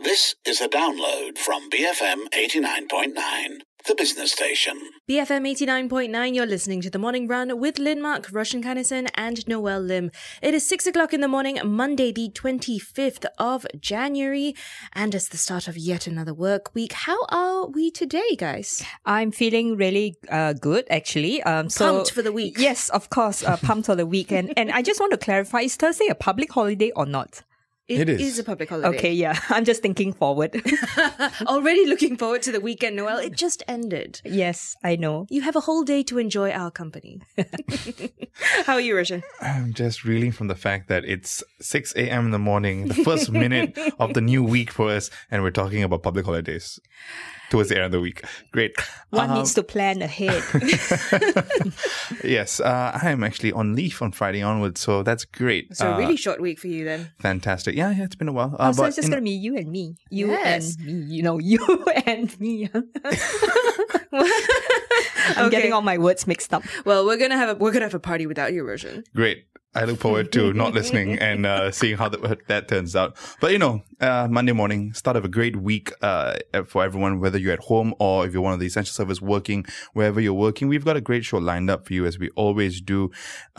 This is a download from BFM 89.9, the business station. BFM 89.9, you're listening to The Morning Run with Lynn Mark, Roshan Kannison and Noel Lim. It is 6 o'clock in the morning, Monday the 25th of January, and it's the start of yet another work week. How are we today, guys? I'm feeling really good, actually. Pumped for the week. Yes, of course, pumped for the weekend. And I just want to clarify, is Thursday a public holiday or not? It is a public holiday. Okay, yeah. I'm just thinking forward. Already looking forward to the weekend, Noel. It just ended. Yes, I know. You have a whole day to enjoy our company. How are you, Roshan? I'm just reeling from the fact that it's 6 a.m. in the morning, the first minute of the new week for us, and we're talking about public holidays towards the end of the week. Great. One needs to plan ahead. Yes, I'm actually on leave on Friday onwards, so that's great. So a really short week for you then. Fantastic. Yeah, it's been a while. So it's just going to be you and me. You and me. You and me. I'm getting all my words mixed up. Well, we're gonna have a party without you, Roshan. Great. I look forward to not listening and seeing how that turns out. But, Monday morning, start of a great week for everyone, whether you're at home or if you're one of the essential service working, wherever you're working. We've got a great show lined up for you, as we always do.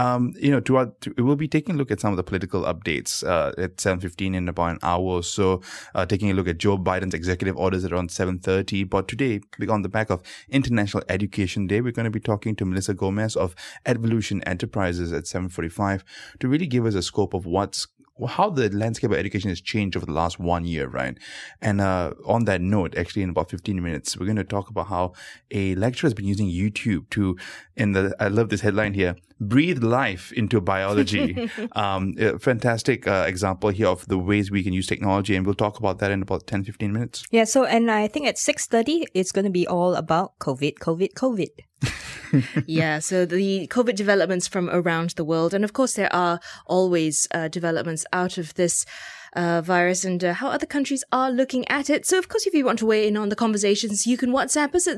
We'll be taking a look at some of the political updates at 7:15 in about an hour or so, taking a look at Joe Biden's executive orders at around 7:30. But today, on the back of International Education Day, we're going to be talking to Melissa Gomez of Advolution Enterprises at 7:45. To really give us a scope of how the landscape of education has changed over the last 1 year, right? And on that note, actually in about 15 minutes, we're going to talk about how a lecturer has been using YouTube to, I love this headline here, breathe life into biology. A fantastic example here of the ways we can use technology, and we'll talk about that in about 10-15 minutes. Yeah, and I think at 6:30, it's going to be all about COVID. Yeah, so the COVID developments from around the world. And of course, there are always developments out of this virus and how other countries are looking at it. So, of course, if you want to weigh in on the conversations, you can WhatsApp us at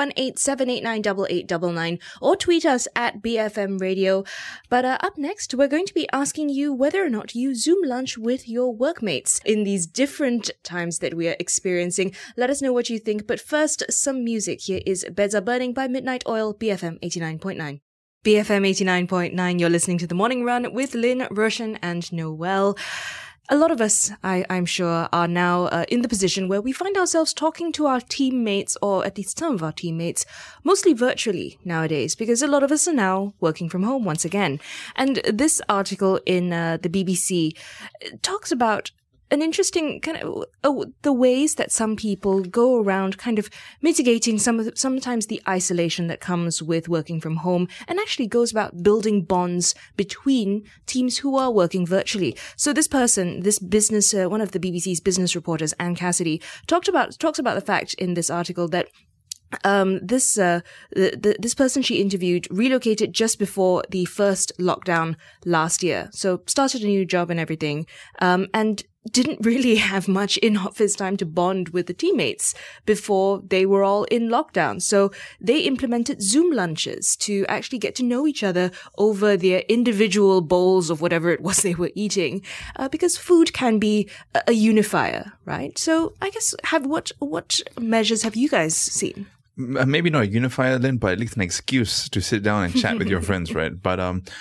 018-789-8899 or tweet us at BFM Radio. But up next, we're going to be asking you whether or not you Zoom lunch with your workmates in these different times that we are experiencing. Let us know what you think. But first, some music. Here is Beds Are Burning by Midnight Oil, BFM 89.9. BFM 89.9, you're listening to The Morning Run with Lynn, Roshan and Noel. A lot of us, I'm sure, are now in the position where we find ourselves talking to our teammates, or at least some of our teammates, mostly virtually nowadays, because a lot of us are now working from home once again. And this article in the BBC talks about an interesting kind of the ways that some people go around kind of mitigating sometimes the isolation that comes with working from home, and actually goes about building bonds between teams who are working virtually. So this person, this business, one of the BBC's business reporters, Anne Cassidy, talks about the fact in this article that this person she interviewed relocated just before the first lockdown last year. So started a new job and everything, and didn't really have much in-office time to bond with the teammates before they were all in lockdown. So they implemented Zoom lunches to actually get to know each other over their individual bowls of whatever it was they were eating, because food can be a unifier, right? So I guess what measures have you guys seen? Maybe not a unifier, Lynn, but at least an excuse to sit down and chat with your friends, right? But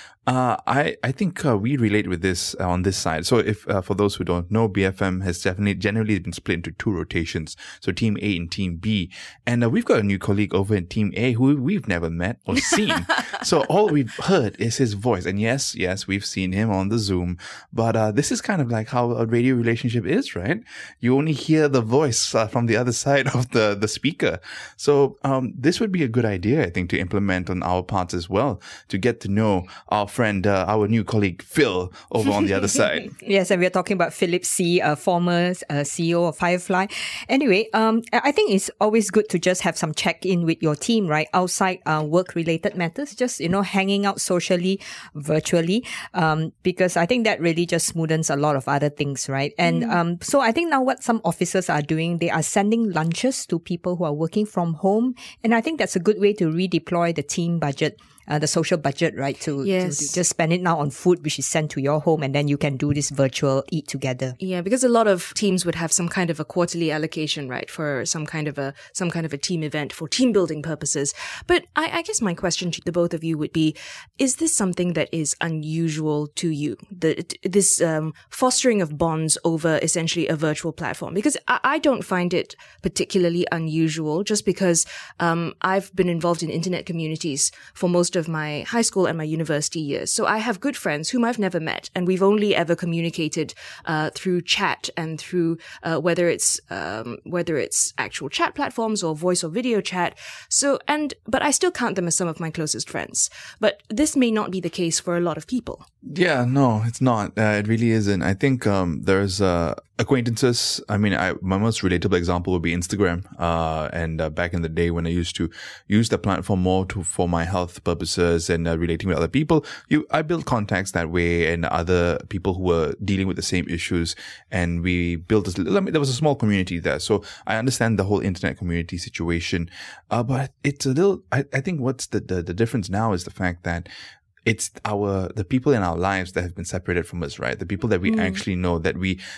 I think we relate with this on this side. So if for those who don't know, BFM has generally been split into two rotations. So Team A and Team B. And we've got a new colleague over in Team A who we've never met or seen. So all we've heard is his voice. And yes, we've seen him on the Zoom. But this is kind of like how a radio relationship is, right? You only hear the voice from the other side of the speaker. So this would be a good idea, I think, to implement on our parts as well, to get to know our friend, our new colleague, Phil, over on the other side. Yes, and we're talking about Philip See, former CEO of Firefly. Anyway, I think it's always good to just have some check-in with your team, right? Outside work-related matters, just, hanging out socially, virtually, because I think that really just smoothens a lot of other things, right? And so I think now what some officers are doing, they are sending lunches to people who are working from home. And I think that's a good way to redeploy the team budget. the social budget, right? To Yes. just spend it now on food, which is sent to your home, and then you can do this virtual eat together. Yeah, because a lot of teams would have some kind of a quarterly allocation, right, for some kind of a team event for team building purposes. But I guess my question to the both of you would be: is this something that is unusual to you? This fostering of bonds over essentially a virtual platform? Because I don't find it particularly unusual, just because I've been involved in internet communities for most of my high school and my university years. So I have good friends whom I've never met, and we've only ever communicated through chat and through whether it's actual chat platforms or voice or video chat. But I still count them as some of my closest friends. But this may not be the case for a lot of people. Yeah, no, it's not. It really isn't. I think there's acquaintances. I mean, my most relatable example would be Instagram. And back in the day when I used to use the platform more for my health purposes and relating with other people, I built contacts that way and other people who were dealing with the same issues. And we built there was a small community there. So I understand the whole internet community situation. But it's a little, I think what's the difference now is the fact that it's the people in our lives that have been separated from us, right? The people that we actually know, that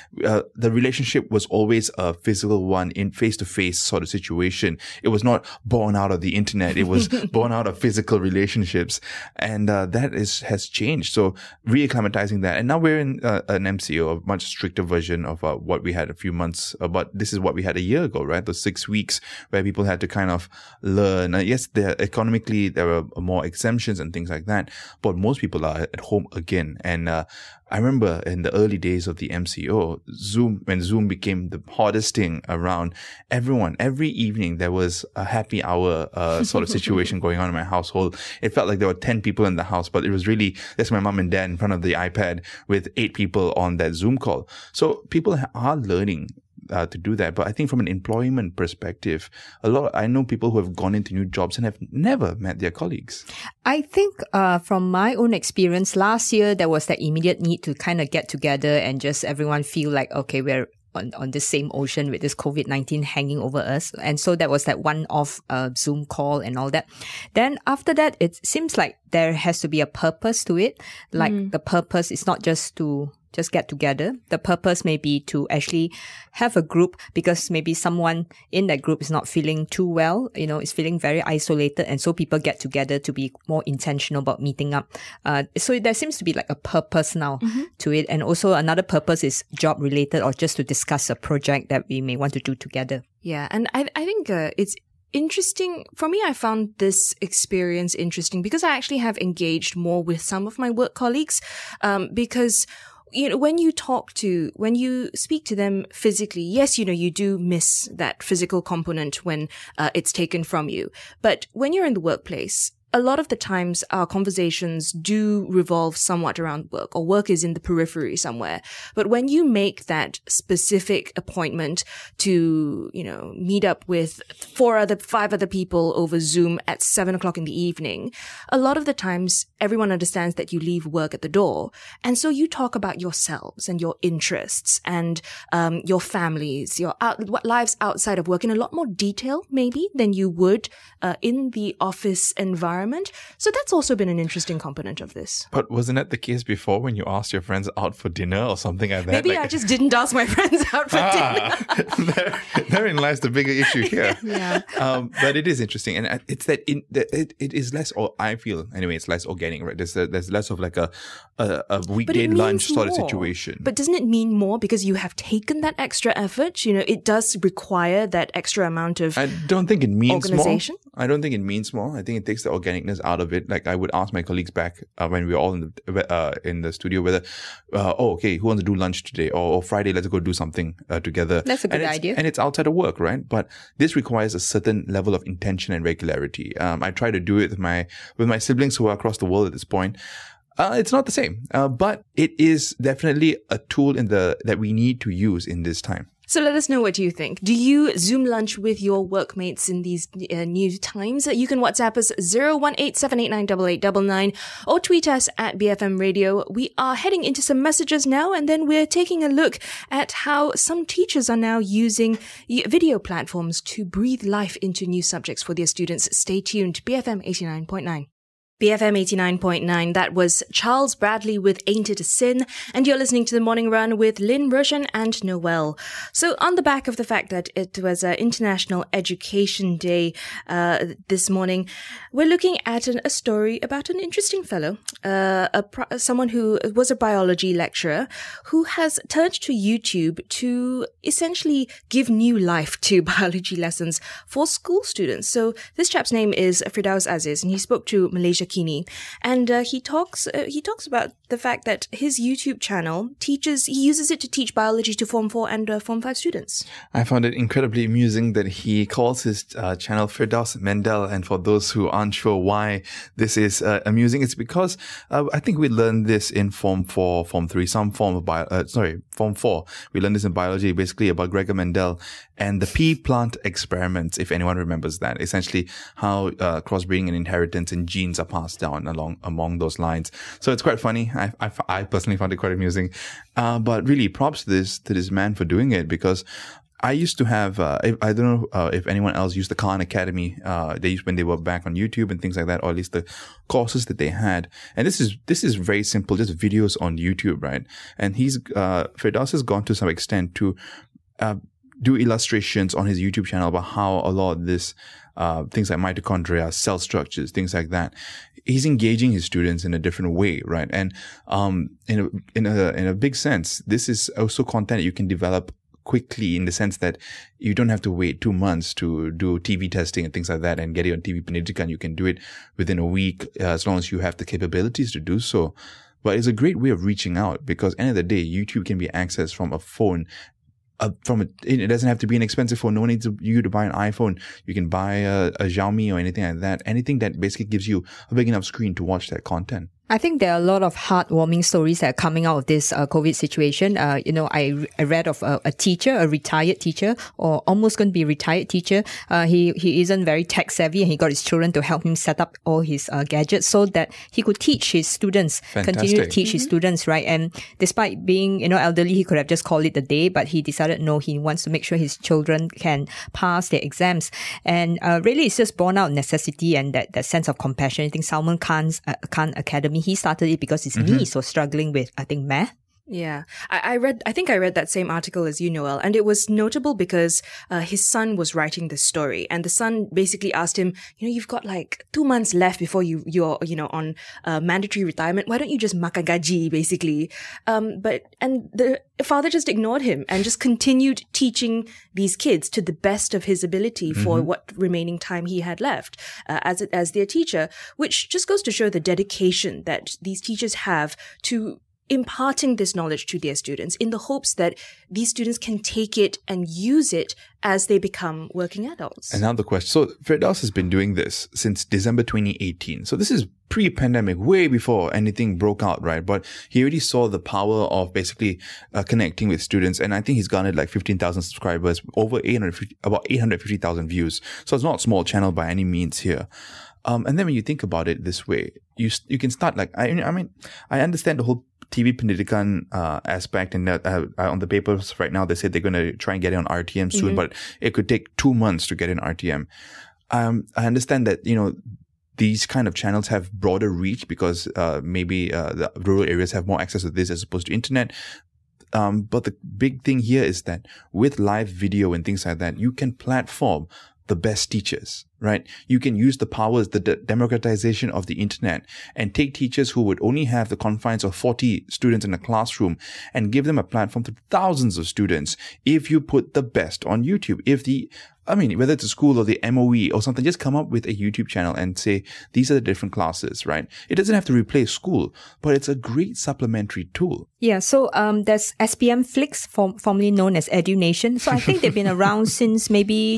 the relationship was always a physical one, in face-to-face sort of situation. It was not born out of the internet. It was born out of physical relationships. And that has changed. So reacclimatizing that. And now we're in an MCO, a much stricter version of what we had a few months, but this is what we had a year ago, right? Those 6 weeks where people had to kind of learn. Yes, economically, there were more exemptions and things like that. But most people are at home again. And I remember in the early days of the MCO, when Zoom became the hottest thing around, every evening there was a happy hour sort of situation going on in my household. It felt like there were 10 people in the house, but it was really just my mom and dad in front of the iPad with 8 people on that Zoom call. So people are learning to do that. But I think from an employment perspective, I know people who have gone into new jobs and have never met their colleagues. I think from my own experience, last year there was that immediate need to kind of get together and just everyone feel like, okay, we're on the same ocean with this COVID-19 hanging over us. And so that was that one-off Zoom call and all that. Then after that, it seems like there has to be a purpose to it. Like the purpose is not just to just get together. The purpose may be to actually have a group, because maybe someone in that group is not feeling too well, is feeling very isolated. And so people get together to be more intentional about meeting up. So there seems to be like a purpose now to it. And also another purpose is job related, or just to discuss a project that we may want to do together. Yeah. And I think it's interesting. For me, I found this experience interesting because I actually have engaged more with some of my work colleagues, because when you speak to them physically, yes, you do miss that physical component when it's taken from you. But when you're in the workplace, a lot of the times our conversations do revolve somewhat around work, or work is in the periphery somewhere. But when you make that specific appointment to, meet up with 5 other people over Zoom at 7:00 in the evening, a lot of the times everyone understands that you leave work at the door. And so you talk about yourselves and your interests and your families, what lives outside of work in a lot more detail, maybe, than you would in the office environment. So that's also been an interesting component of this. But wasn't that the case before when you asked your friends out for dinner or something like that? Maybe I just didn't ask my friends out for dinner. Therein lies the bigger issue here. Yeah. But it is interesting. And it's that it is less, or I feel anyway, it's less organic, right? There's less of like a weekday lunch sort of situation. But doesn't it mean more because you have taken that extra effort? It does require that extra amount of I don't think it means organization. more. I don't think it means more. I think it takes the organicness out of it. Like I would ask my colleagues back when we were all in the studio whether, okay, who wants to do lunch today? Or Friday, let's go do something together. That's a good idea. And it's outside of work, right? But this requires a certain level of intention and regularity. I try to do it with my siblings who are across the world at this point. It's not the same, but it is definitely a tool that we need to use in this time. So let us know what you think. Do you Zoom lunch with your workmates in these new times? You can WhatsApp us 018-789-8899 or tweet us at BFM Radio. We are heading into some messages now, and then we're taking a look at how some teachers are now using video platforms to breathe life into new subjects for their students. Stay tuned. BFM 89.9. BFM 89.9, that was Charles Bradley with Ain't It a Sin, and you're listening to The Morning Run with Lynn, Roshan and Noel. So on the back of the fact that it was International Education Day this morning, we're looking at a story about an interesting fellow, someone who was a biology lecturer who has turned to YouTube to essentially give new life to biology lessons for school students. So this chap's name is Firdaus Aziz, and he spoke to Malaysia Kini, and he talks about the fact that his YouTube channel he uses it to teach biology to Form 4 and Form 5 students. I found it incredibly amusing that he calls his channel Firdaus Mendel, and for those who aren't sure why this is amusing, it's because I think we learned this in Form 4, Form 3, some form of Form 4. We learned this in biology, basically about Gregor Mendel and the pea plant experiments, if anyone remembers that. Essentially how crossbreeding and inheritance and genes are passed down among those lines. So it's quite funny. I personally found it quite amusing. But really props to this man for doing it, because I used to have, I don't know if anyone else used the Khan Academy, when they were back on YouTube and things like that, or at least the courses that they had. And this is very simple, just videos on YouTube, right? And Firdaus has gone to some extent to do illustrations on his YouTube channel about how a lot of this, things like mitochondria, cell structures, things like that. He's engaging his students in a different way, right? And in a big sense, this is also content that you can develop quickly, in the sense that you don't have to wait 2 months to do TV testing and things like that and get it on TV Pendidikan. You can do it within a week, as long as you have the capabilities to do so. But it's a great way of reaching out, because end of the day, YouTube can be accessed from a phone. It doesn't have to be an expensive phone. No one needs you to buy an iPhone. You can buy a Xiaomi or anything like that. Anything that basically gives you a big enough screen to watch that content. I think there are a lot of heartwarming stories that are coming out of this COVID situation. I read of a teacher, a retired teacher, or almost going to be a retired teacher. He isn't very tech savvy, and he got his children to help him set up all his gadgets so that he could teach his students, continue to teach his students, right? And despite being, elderly, he could have just called it a day, but he decided no, he wants to make sure his children can pass their exams. And really, it's just born out necessity and that sense of compassion. I think Salman Khan's Khan Academy, he started it because his niece was struggling with, I think, math. Yeah, I think I read that same article as you, Noel, and it was notable because his son was writing the story, and the son basically asked him, you've got like 2 months left before you're on mandatory retirement. Why don't you just makan gaji, basically? And the father just ignored him and just continued teaching these kids to the best of his ability for what remaining time he had left as their teacher, which just goes to show the dedication that these teachers have to imparting this knowledge to their students in the hopes that these students can take it and use it as they become working adults. And now the question. So Firdaus has been doing this since December 2018. So this is pre-pandemic, way before anything broke out, right? But he already saw the power of basically connecting with students. And I think he's garnered like 15,000 subscribers, about 850,000 views. So it's not a small channel by any means here. And then when you think about it this way, you can start like, I understand the whole TV Pendidikan aspect, and on the papers right now they said they're going to try and get it on RTM soon, but it could take 2 months to get in RTM. I understand that these kind of channels have broader reach because maybe the rural areas have more access to this as opposed to internet. But the big thing here is that with live video and things like that, you can platform the best teachers, right? You can use the powers, the democratization of the internet, and take teachers who would only have the confines of 40 students in a classroom and give them a platform to thousands of students if you put the best on YouTube. Whether it's a school or the MOE or something, just come up with a YouTube channel and say, these are the different classes, right? It doesn't have to replace school, but it's a great supplementary tool. Yeah, so there's SPM Flix, formerly known as EduNation. So I think they've been around since maybe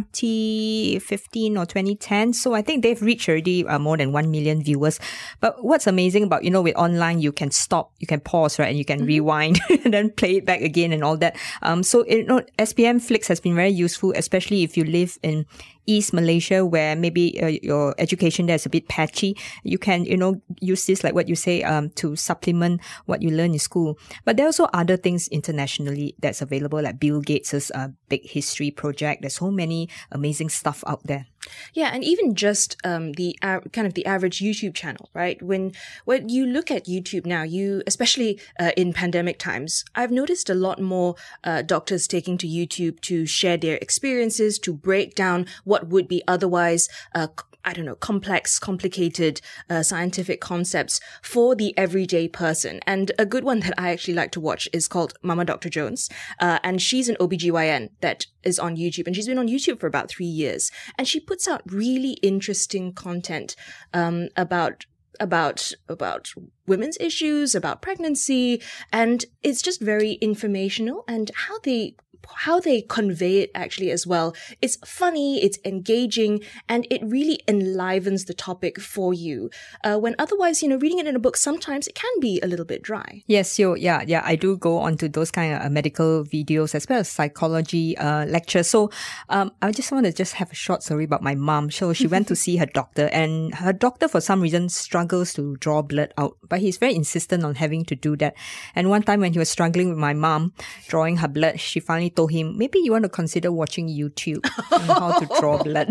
2015 or 2010. So I think they've reached already more than 1 million viewers. But what's amazing about, with online, you can stop, you can pause, right? And you can rewind and then play it back again and all that. So SPM Flix has been very useful, especially if you live in East Malaysia, where maybe your education there is a bit patchy, you can, use this, like what you say, to supplement what you learn in school. But there are also other things internationally that's available, like Bill Gates's Big History Project. There's so many amazing stuff out there. Yeah, and even just the average YouTube channel, right? When you look at YouTube now, especially in pandemic times, I've noticed a lot more doctors taking to YouTube to share their experiences, to break down what would be otherwise complex, complicated scientific concepts for the everyday person. And a good one that I actually like to watch is called Mama Dr. Jones. And she's an OBGYN that is on YouTube. And she's been on YouTube for about 3 years. And she puts out really interesting content about women's issues, about pregnancy. And it's just very informational, and how they convey it actually as well. It's funny, it's engaging, and it really enlivens the topic for you. When otherwise, reading it in a book, sometimes it can be a little bit dry. Yes, I do go on to those kind of medical videos as well as psychology lectures. So I just want to have a short story about my mom. So she went to see her doctor, and her doctor for some reason struggles to draw blood out, but he's very insistent on having to do that. And one time when he was struggling with my mom drawing her blood, she finally told him, maybe you want to consider watching YouTube on how to draw blood.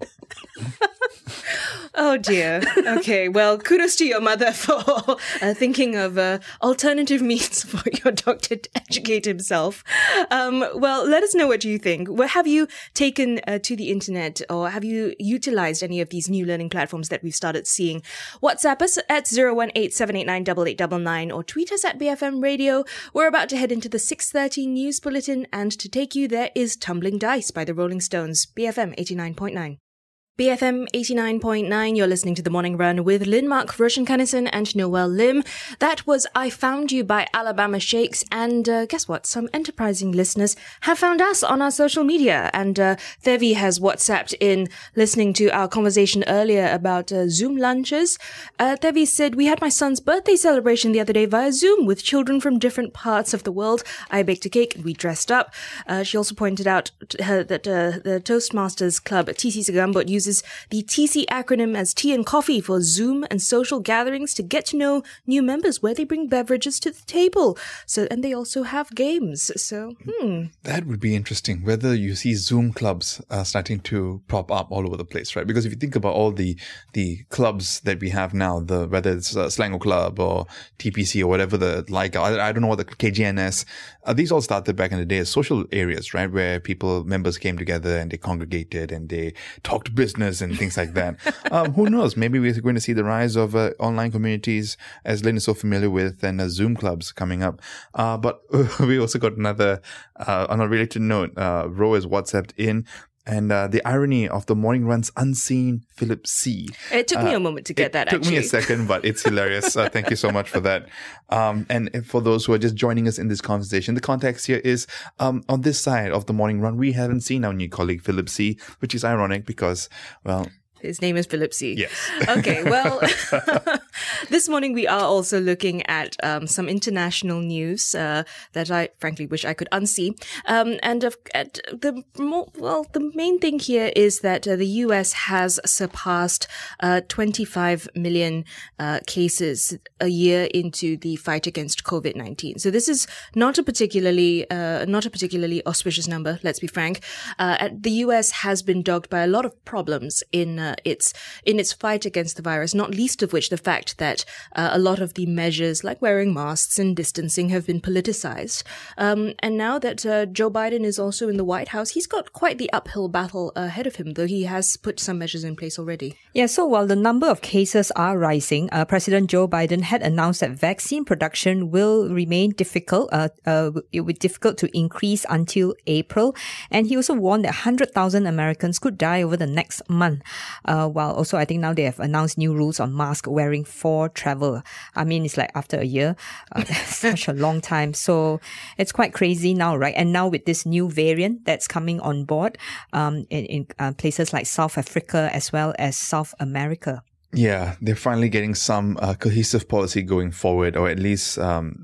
Oh dear. Okay, well, kudos to your mother for thinking of alternative means for your doctor to educate himself. Well, let us know what you think. Have you taken to the internet, or have you utilized any of these new learning platforms that we've started seeing? WhatsApp us at 018-789-8899 or tweet us at BFM Radio. We're about to head into the 6:30 news bulletin, and to take you there is Tumbling Dice by the Rolling Stones, BFM 89.9. BFM 89.9, you're listening to The Morning Run with Lynn Mark, Roshan Kannison and Noel Lim. That was I Found You by Alabama Shakes, and guess what? Some enterprising listeners have found us on our social media, and Thevi has WhatsApped in listening to our conversation earlier about Zoom lunches. Thevi said, we had my son's birthday celebration the other day via Zoom with children from different parts of the world. I baked a cake and we dressed up. She also pointed out that the Toastmasters Club, TC Segambut, uses the TC acronym as tea and coffee for Zoom and social gatherings to get to know new members, where they bring beverages to the table. And they also have games. So, That would be interesting, whether you see Zoom clubs starting to prop up all over the place, right? Because if you think about all the clubs that we have now, whether it's Selangor Club or TPC or whatever I don't know what the KGNS, these all started back in the day as social areas, right? Where members came together and they congregated and they talked business and things like that. Who knows? Maybe we're going to see the rise of online communities, as Lynn is so familiar with, and Zoom clubs coming up. But we also got another, on a related note, Ro has WhatsApped in. And the irony of the morning run's unseen Philip C. It took me a moment to get that, actually. It took me a second, but it's hilarious. Thank you so much for that. And for those who are just joining us in this conversation, the context here is on this side of the morning run, we haven't seen our new colleague Philip C., which is ironic because, well... His name is Philip C. Yes. Okay, well, this morning we are also looking at some international news that I frankly wish I could unsee. The main thing here is that the US has surpassed 25 million cases a year into the fight against COVID-19. So this is not a particularly auspicious number, let's be frank. The US has been dogged by a lot of problems in its fight against the virus, not least of which the fact that a lot of the measures like wearing masks and distancing have been politicized. And now that Joe Biden is also in the White House, he's got quite the uphill battle ahead of him, though he has put some measures in place already. Yeah, so while the number of cases are rising, President Joe Biden had announced that vaccine production will remain difficult. It will be difficult to increase until April. And he also warned that 100,000 Americans could die over the next month. While also I think now they have announced new rules on mask wearing for travel. I mean, it's like after a year, that's such a long time. So it's quite crazy now, right? And now with this new variant that's coming on board in places like South Africa as well as South America. Yeah, they're finally getting some cohesive policy going forward, or at least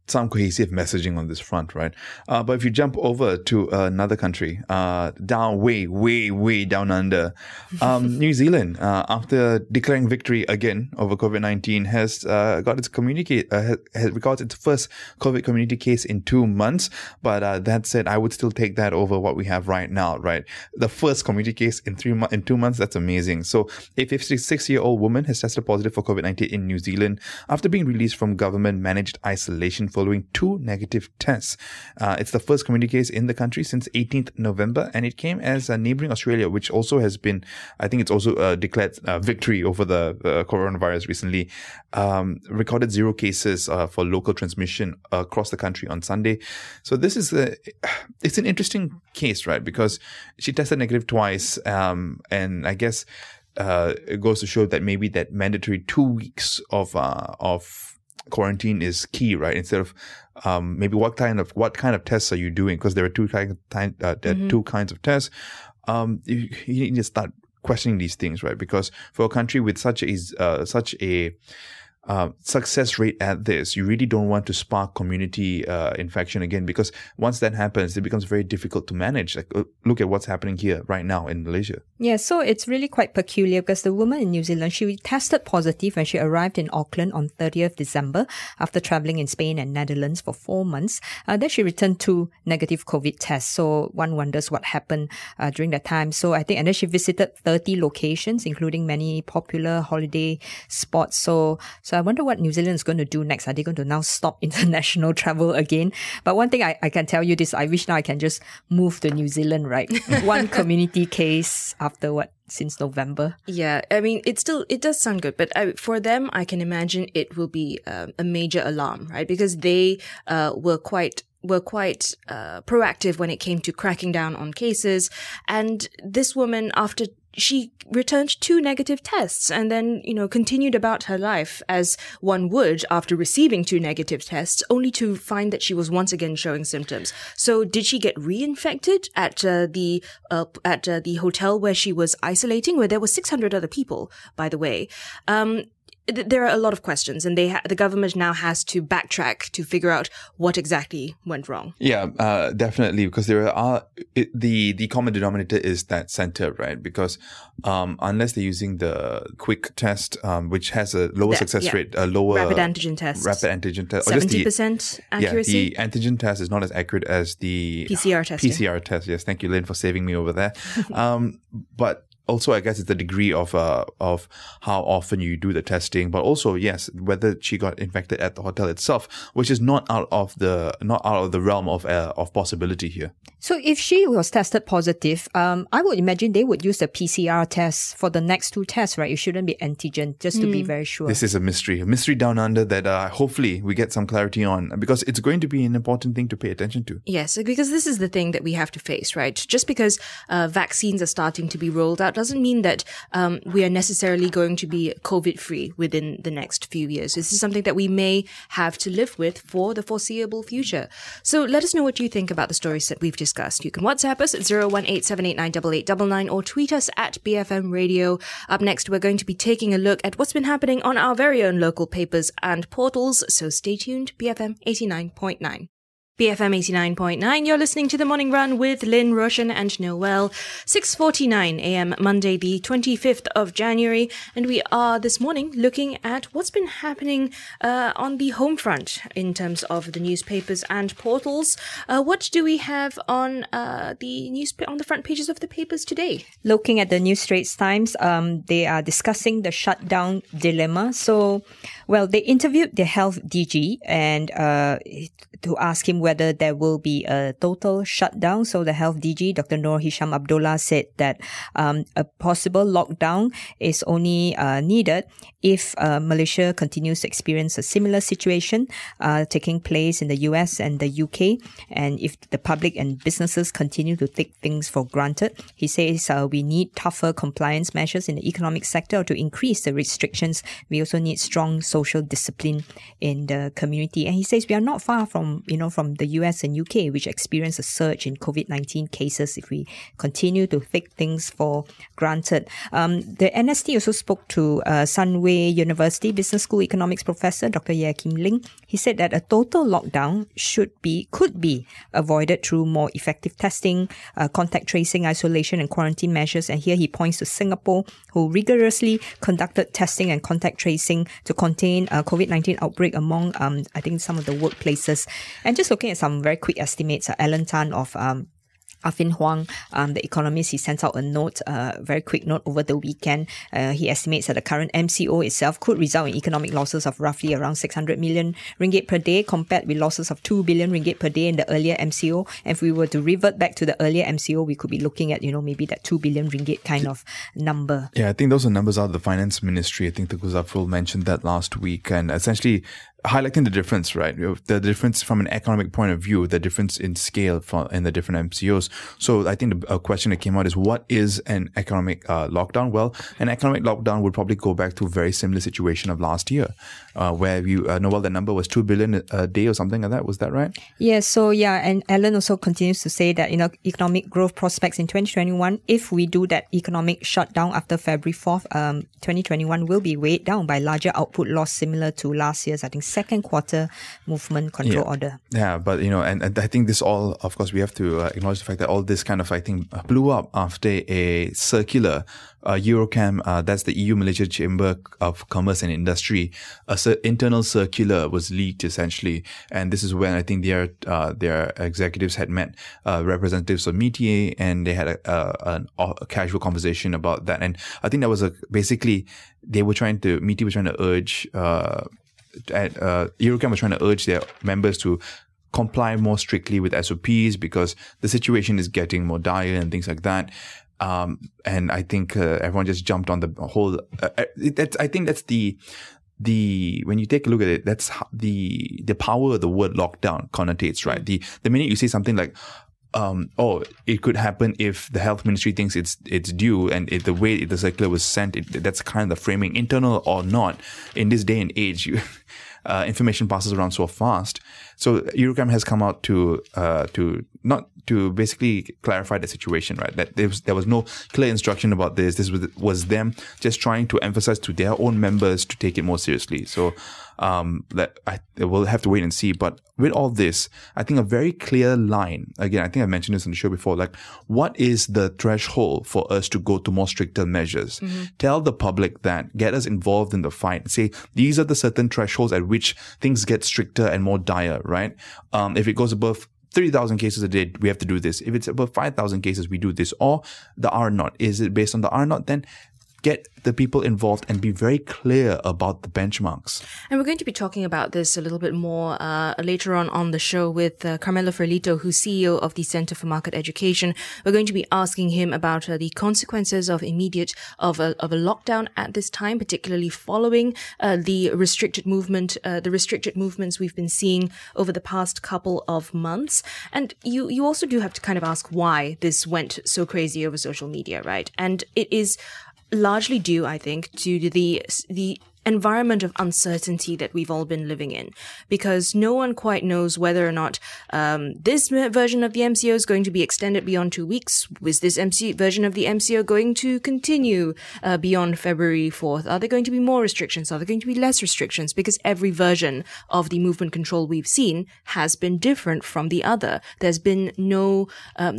some cohesive messaging on this front, right? But if you jump over to another country, down way down under, New Zealand, after declaring victory again over COVID-19, has got its has recorded its first COVID community case in 2 months. But that said, I would still take that over what we have right now, right? The first community case in 2 months, that's amazing. So a 56-year-old woman has tested positive for COVID-19 in New Zealand after being released from government-managed isolation following 2 negative tests. It's the first community case in the country since 18th November, and it came as neighboring Australia, which also has been, I think it's also declared victory over the coronavirus recently, recorded 0 cases for local transmission across the country on Sunday. So this is it's an interesting case, right? Because she tested negative twice, and I guess it goes to show that maybe that mandatory 2 weeks of quarantine is key, right? Instead of maybe what kind of tests are you doing? Because there are two kinds of tests. You need to start questioning these things, right? Because for a country with such a success rate at this, you really don't want to spark community infection again, because once that happens, it becomes very difficult to manage. Like, look at what's happening here right now in Malaysia. Yeah, so it's really quite peculiar because the woman in New Zealand, she tested positive when she arrived in Auckland on 30th December after traveling in Spain and Netherlands for 4 months. Then she returned 2 negative COVID tests. So one wonders what happened during that time. So I think, and then she visited 30 locations, including many popular holiday spots. So I wonder what New Zealand is going to do next. Are they going to now stop international travel again? But one thing I can tell you this, I wish now I can just move to New Zealand, right? 1 community case after since November. Yeah, I mean, it does sound good, but for them, I can imagine it will be a major alarm, right? Because they were quite proactive when it came to cracking down on cases. And this woman, after she returned 2 negative tests and then, continued about her life as one would after receiving 2 negative tests, only to find that she was once again showing symptoms. So did she get reinfected at the hotel where she was isolating, where there were 600 other people, by the way? There are a lot of questions, and the government now has to backtrack to figure out what exactly went wrong. Yeah, definitely, because the common denominator is that center, right? Because unless they're using the quick test, which has a lower success rate, a lower rapid antigen test, 70% accuracy. Yeah, the antigen test is not as accurate as the PCR testing. PCR test. Yes, thank you, Lynn, for saving me over there. But also, I guess it's the degree of how often you do the testing, but also, yes, whether she got infected at the hotel itself, which is not out of the realm of possibility here. So if she was tested positive, I would imagine they would use the PCR test for the next 2 tests, right? It shouldn't be antigen, just to be very sure. This is a mystery down under that hopefully we get some clarity on, because it's going to be an important thing to pay attention to. Yes, because this is the thing that we have to face, right? Just because vaccines are starting to be rolled out doesn't mean that we are necessarily going to be COVID-free within the next few years. This is something that we may have to live with for the foreseeable future. So let us know what you think about the stories that we've discussed. You can WhatsApp us at 018-789-8899 or tweet us at BFM Radio. Up next, we're going to be taking a look at what's been happening on our very own local papers and portals. So stay tuned, BFM 89.9. BFM 89.9, you're listening to The Morning Run with Lynn, Roshan and Noel. 6:49 a.m. Monday, the 25th of January. And we are this morning looking at what's been happening on the home front in terms of the newspapers and portals. What do we have on on the front pages of the papers today? Looking at the New Straits Times, they are discussing the shutdown dilemma. So, they interviewed the health DG and to ask him whether there will be a total shutdown. So the health DG, Dr. Noor Hisham Abdullah, said that a possible lockdown is only needed if Malaysia continues to experience a similar situation taking place in the US and the UK, and if the public and businesses continue to take things for granted. He says we need tougher compliance measures in the economic sector to increase the restrictions. We also need strong social discipline in the community. And he says we are not far from the US and UK, which experienced a surge in COVID-19 cases if we continue to take things for granted. The NST also spoke to Sunway University Business School economics professor, Dr. Yeh Kim Ling. He said that a total lockdown could be avoided through more effective testing, contact tracing, isolation and quarantine measures. And here he points to Singapore, who rigorously conducted testing and contact tracing to contain COVID-19 outbreak among, I think, some of the workplaces. And just looking at some very quick estimates, Alan Tan of Affin Hwang, the economist, he sent out a note, a very quick note over the weekend. He estimates that the current MCO itself could result in economic losses of roughly around 600 million ringgit per day, compared with losses of 2 billion ringgit per day in the earlier MCO. And if we were to revert back to the earlier MCO, we could be looking at, maybe that 2 billion ringgit kind of number. Yeah, I think those are numbers out of the finance ministry. I think Tengku Zafrul mentioned that last week, and essentially highlighting the difference, right? The difference from an economic point of view, the difference in scale in the different MCOs. So I think the question that came out is, what is an economic lockdown? Well, an economic lockdown would probably go back to a very similar situation of last year, where the number was 2 billion a day or something like that. Was that right? Yeah. So and Alan also continues to say that, economic growth prospects in 2021, if we do that economic shutdown after February 4th, 2021 will be weighed down by larger output loss similar to last year's, I think, second quarter movement control order. Yeah, but and I think this all, of course, we have to acknowledge the fact that all this kind of, I think, blew up after a circular, Eurocam, that's the EU Malaysia Chamber of Commerce and Industry, internal circular was leaked essentially, and this is when I think their executives had met representatives of MITI, and they had a casual conversation about that, and I think that was basically MITI was trying to urge. Eurocam was trying to urge their members to comply more strictly with SOPs because the situation is getting more dire and things like that. And I think everyone just jumped on the whole. I think that's the when you take a look at it, that's the power of the word lockdown connotates, right? The minute you say something like, it could happen if the health ministry thinks it's due, and the way the circular was sent, that's kind of the framing, internal or not. In this day and age, information passes around so fast. So Eurocam has come out to basically clarify the situation, right? That there was no clear instruction about this. This was them just trying to emphasize to their own members to take it more seriously. So we'll have to wait and see. But with all this, I think a very clear line, again, I think I mentioned this on the show before, like, what is the threshold for us to go to more stricter measures? Mm-hmm. Tell the public that, get us involved in the fight. Say, these are the certain thresholds at which things get stricter and more dire, right? If it goes above 30,000 cases a day, we have to do this. If it's above 5,000 cases, we do this. Or the R0. Is it based on the R0? Then get the people involved and be very clear about the benchmarks. And we're going to be talking about this a little bit more later on the show with Carmelo Ferlito, who's CEO of the Centre for Market Education. We're going to be asking him about the consequences of a lockdown at this time, particularly following the restricted movements we've been seeing over the past couple of months. And you also do have to kind of ask why this went so crazy over social media, right? And it is largely due, I think, to the environment of uncertainty that we've all been living in, because no one quite knows whether or not this version of the MCO is going to be extended beyond 2 weeks. Is this version of the MCO going to continue beyond February 4th? Are there going to be more restrictions? Are there going to be less restrictions? Because every version of the movement control we've seen has been different from the other. There's been no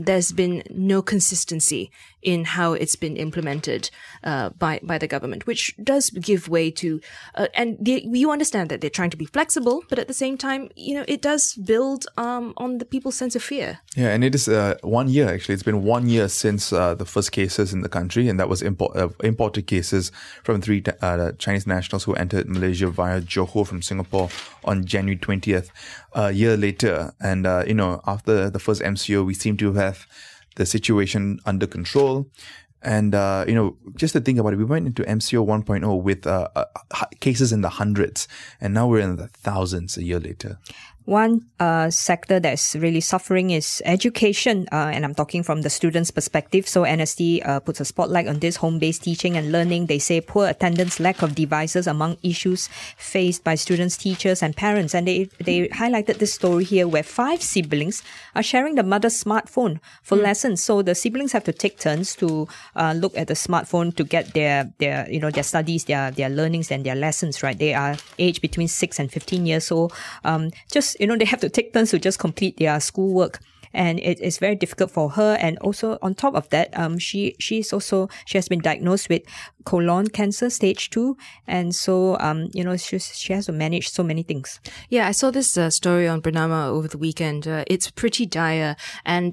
consistency in how it's been implemented by the government, which does give way to you understand that they're trying to be flexible, but at the same time, it does build on the people's sense of fear. Yeah, and it is 1 year, actually. It's been 1 year since the first cases in the country, and that was imported cases from 3 Chinese nationals who entered Malaysia via Johor from Singapore on January 20th. A year later, and after the first MCO, we seem to have the situation under control. And, just to think about it, we went into MCO 1.0 with cases in the hundreds, and now we're in the thousands a year later. One sector that's really suffering is education, and I'm talking from the students' perspective. So NST puts a spotlight on this home-based teaching and learning. They say poor attendance, lack of devices among issues faced by students, teachers, and parents. And they highlighted this story here where 5 siblings are sharing the mother's smartphone for lessons. So the siblings have to take turns to look at the smartphone to get their studies, their learnings, and their lessons. Right? They are aged between 6 and 15 years old. They have to take turns to just complete their schoolwork. And it is very difficult for her. And also on top of that, she has been diagnosed with colon cancer stage 2. And so, she has to manage so many things. Yeah, I saw this story on Bernama over the weekend. It's pretty dire. And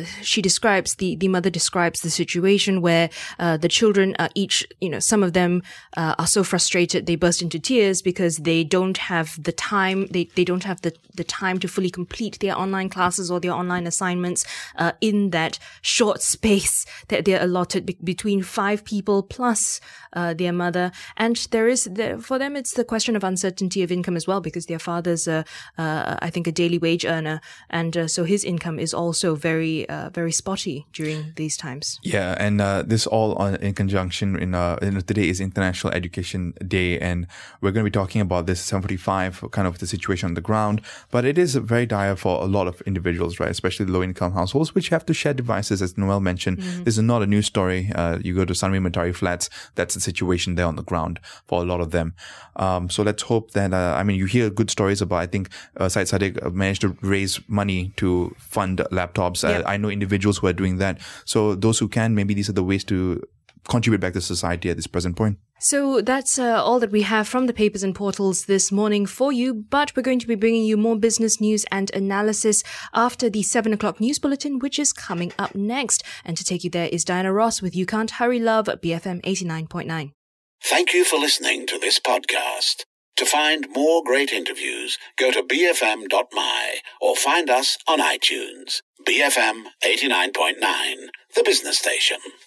the mother describes the situation where the children are each, some of them are so frustrated they burst into tears because they don't have the time. They don't have the time to fully complete their online classes or their online assignments in that short space that they're allotted between 5 people plus their mother. And for them, it's the question of uncertainty of income as well, because their father's, I think, a daily wage earner. And so his income is also very, very spotty during these times. Yeah, and this all in conjunction today is International Education Day, and we're going to be talking about this 7:45, kind of the situation on the ground. But it is very dire for a lot of individuals, right? Especially low-income households, which have to share devices, as Noel mentioned. This is not a new story. You go to Sunway Matari Flats, that's the situation there on the ground for a lot of them. So let's hope that, you hear good stories about, I think, Syed Saddiq managed to raise money to fund laptops. Yep. I know individuals who are doing that. So those who can, maybe these are the ways to contribute back to society at this present point. So that's all that we have from the papers and portals this morning for you, but we're going to be bringing you more business news and analysis after the 7 o'clock news bulletin, which is coming up next. And to take you there is Diana Ross with You Can't Hurry Love at BFM 89.9. Thank you for listening to this podcast. To find more great interviews, go to bfm.my or find us on iTunes. BFM 89.9, the business station.